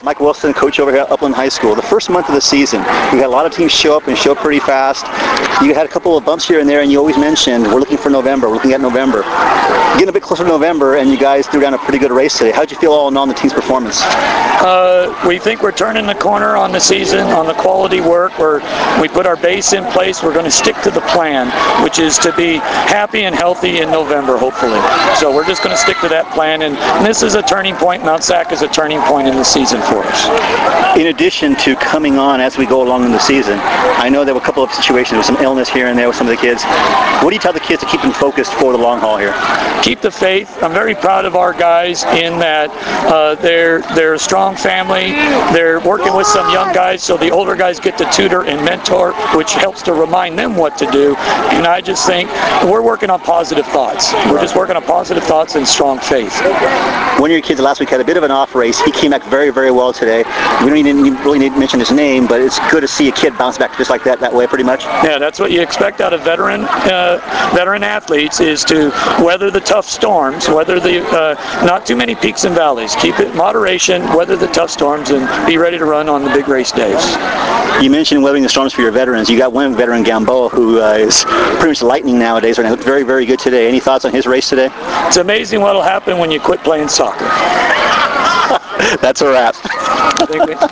Mike Wilson, coach over here at Upland High School. The first month of the season, we had a lot of teams show up and show up pretty fast. You had a couple of bumps here and there, and you always mentioned, we're looking for November, we're looking at November. Getting a bit closer to November, and you guys threw down a pretty good race today. How'd you feel all in all on the team's performance? We think we're turning the corner on the season, on the quality work. We put our base in place. We're going to stick to the plan, which is to be happy and healthy in November, hopefully. So we're just going to stick to that plan, and this is a turning point. Mount Sac is a turning point in the season for us. In addition to coming on as we go along in the season, I know there were a couple of situations with some illness here and there with some of the kids. What do you tell the kids to keep them focused for the long haul here? Keep the faith. I'm very proud of our guys in that they're a strong family. They're working with some young guys, so the older guys get to tutor and mentor, which helps to remind them what to do. And I just think we're working on positive thoughts. We're just working on positive thoughts and strong faith. One of your kids last week had a bit of an off race. He came back very, very well today. We don't even really need to mention his name, but it's good to see a kid bounce back just like that way pretty much. Yeah, that's what you expect out of veteran athletes, is to weather the tough storms, weather the not too many peaks and valleys. Keep it moderation, weather the tough storms, and be ready to run on the big race days. You mentioned weathering the storms for your veterans. You got one veteran, Gamboa, who is pretty much lightning nowadays, and he looked very, very good today. Any thoughts on his race today? It's amazing what will happen when you quit playing soccer. That's a wrap.